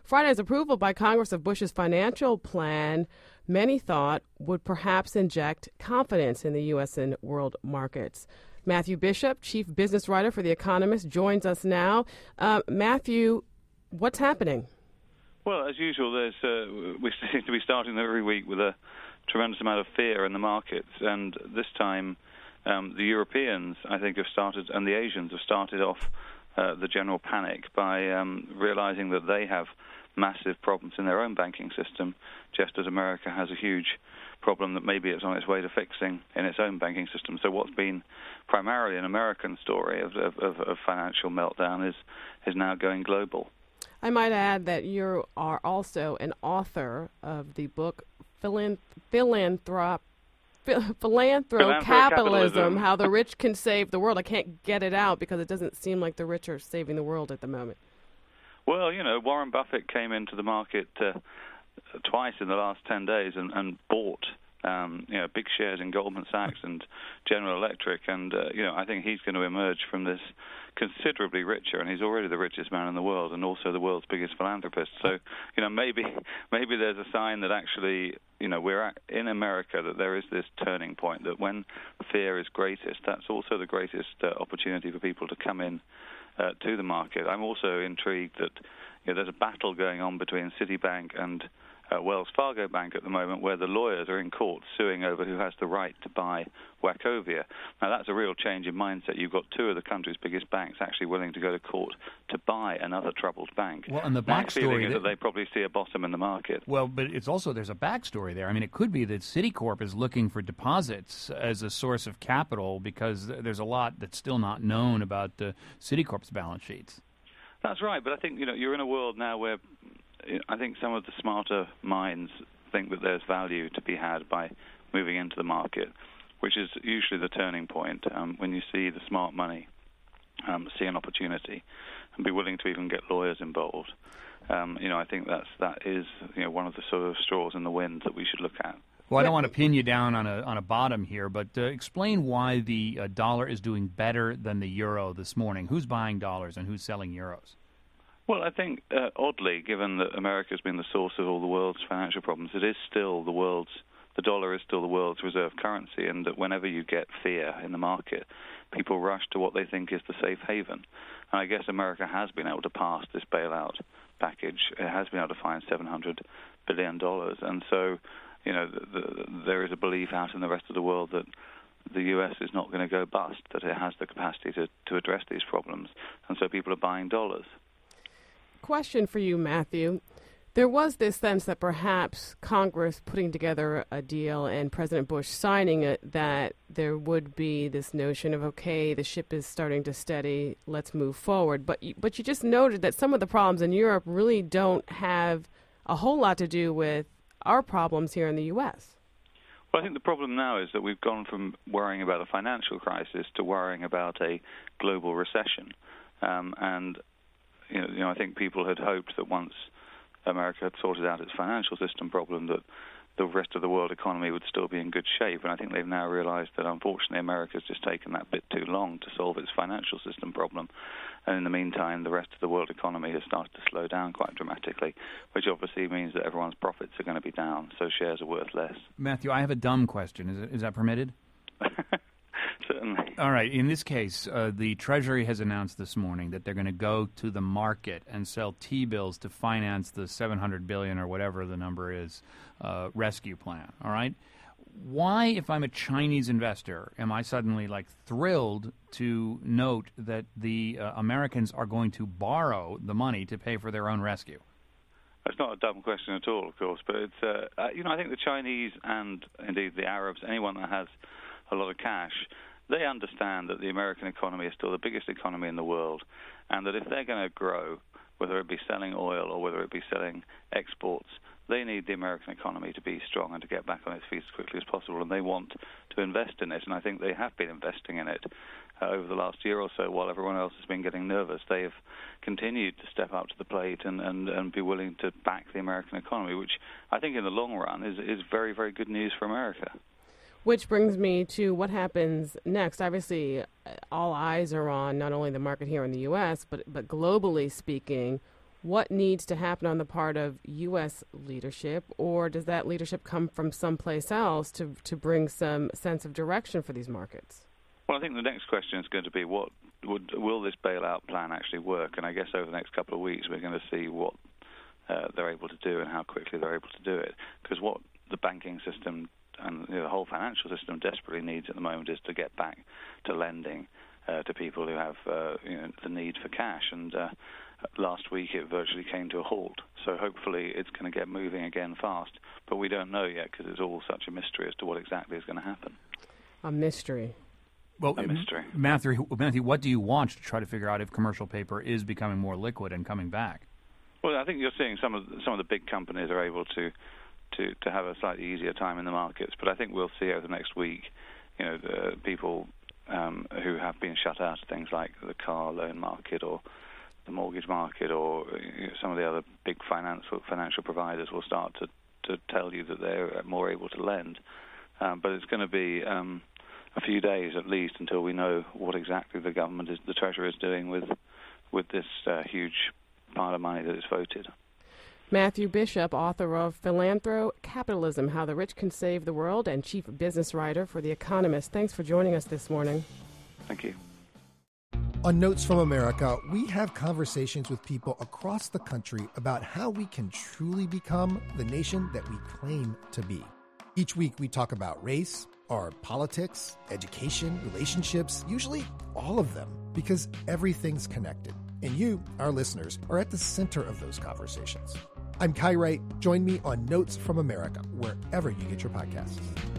Friday's approval by Congress of Bush's financial plan, many thought, would perhaps inject confidence in the U.S. and world markets. Matthew Bishop, chief business writer for The Economist, joins us now. Matthew, what's happening? Well, as usual, we seem to be starting every week with a tremendous amount of fear in the markets, and this time the Europeans, I think, have started, and the Asians have started off the general panic by realizing that they have massive problems in their own banking system, just as America has a huge problem that maybe it's on its way to fixing in its own banking system. So what's been primarily an American story of financial meltdown is now going global. I might add that you are also an author of the book Philanthrocapitalism, How the Rich Can Save the World. I can't get it out because it doesn't seem like the rich are saving the world at the moment. Well, Warren Buffett came into the market twice in the last 10 days and bought big shares in Goldman Sachs and General Electric, and I think he's going to emerge from this considerably richer, and he's already the richest man in the world and also the world's biggest philanthropist. So, maybe there's a sign that actually, we're in America, that there is this turning point, that when fear is greatest, that's also the greatest opportunity for people to come in to the market. I'm also intrigued that there's a battle going on between Citibank and Wells Fargo Bank at the moment, where the lawyers are in court suing over who has the right to buy Wachovia. Now, that's a real change in mindset. You've got two of the country's biggest banks actually willing to go to court to buy another troubled bank. Well, and the My backstory feeling is that they probably see a bottom in the market. Well, but it's also, there's a backstory there. I mean, it could be that Citicorp is looking for deposits as a source of capital because there's a lot that's still not known about Citicorp's balance sheets. That's right, but I think you're in a world now where I think some of the smarter minds think that there's value to be had by moving into the market, which is usually the turning point when you see the smart money see an opportunity and be willing to even get lawyers involved. I think that is one of the sort of straws in the wind that we should look at. Well, I don't want to pin you down on a bottom here, but explain why the dollar is doing better than the euro this morning. Who's buying dollars and who's selling euros? Well, I think, oddly, given that America has been the source of all the world's financial problems, it is still the dollar is still the world's reserve currency, and that whenever you get fear in the market, people rush to what they think is the safe haven. And I guess America has been able to pass this bailout package. It has been able to find $700 billion. And so, there is a belief out in the rest of the world that the U.S. is not going to go bust, that it has the capacity to address these problems. And so people are buying dollars. Question for you, Matthew. There was this sense that perhaps Congress putting together a deal and President Bush signing it, that there would be this notion of, okay, the ship is starting to steady, let's move forward. But you just noted that some of the problems in Europe really don't have a whole lot to do with our problems here in the U.S. Well, I think the problem now is that we've gone from worrying about a financial crisis to worrying about a global recession. I think people had hoped that once America had sorted out its financial system problem, that the rest of the world economy would still be in good shape. And I think they've now realized that, unfortunately, America's just taken that bit too long to solve its financial system problem. And in the meantime, the rest of the world economy has started to slow down quite dramatically, which obviously means that everyone's profits are going to be down, so shares are worth less. Matthew, I have a dumb question. Is that permitted? Certainly. All right. In this case, the Treasury has announced this morning that they're going to go to the market and sell T-bills to finance the $700 billion or whatever the number is rescue plan. All right. Why, if I'm a Chinese investor, am I suddenly thrilled to note that the Americans are going to borrow the money to pay for their own rescue? That's not a dumb question at all, of course. But it's I think the Chinese and indeed the Arabs, anyone that has a lot of cash, they understand that the American economy is still the biggest economy in the world, and that if they're going to grow, whether it be selling oil or whether it be selling exports, they need the American economy to be strong and to get back on its feet as quickly as possible, and they want to invest in it. And I think they have been investing in it over the last year or so while everyone else has been getting nervous. They have continued to step up to the plate and be willing to back the American economy, which I think in the long run is very, very good news for America. Which brings me to what happens next. Obviously, all eyes are on not only the market here in the U.S., but globally speaking. what needs to happen on the part of U.S. leadership, or does that leadership come from someplace else to bring some sense of direction for these markets? Well, I think the next question is going to be will this bailout plan actually work? And I guess over the next couple of weeks we're going to see what they're able to do and how quickly they're able to do it. Because what the banking system and the whole financial system desperately needs at the moment is to get back to lending to people who have the need for cash. And last week it virtually came to a halt. So hopefully it's going to get moving again fast. But we don't know yet because it's all such a mystery as to what exactly is going to happen. A mystery. Well, Matthew, what do you want to try to figure out if commercial paper is becoming more liquid and coming back? Well, I think you're seeing some of the big companies are able to have a slightly easier time in the markets. But I think we'll see over the next week, the people who have been shut out of things like the car loan market or the mortgage market or some of the other big financial providers will start to tell you that they're more able to lend. But it's going to be a few days at least until we know what exactly the Treasury is doing with this huge pile of money that is voted. Matthew Bishop, author of Philanthrocapitalism, How the Rich Can Save the World, and chief business writer for The Economist. Thanks for joining us this morning. Thank you. On Notes from America, we have conversations with people across the country about how we can truly become the nation that we claim to be. Each week we talk about race, our politics, education, relationships, usually all of them, because everything's connected. And you, our listeners, are at the center of those conversations. I'm Kai Wright. Join me on Notes from America, wherever you get your podcasts.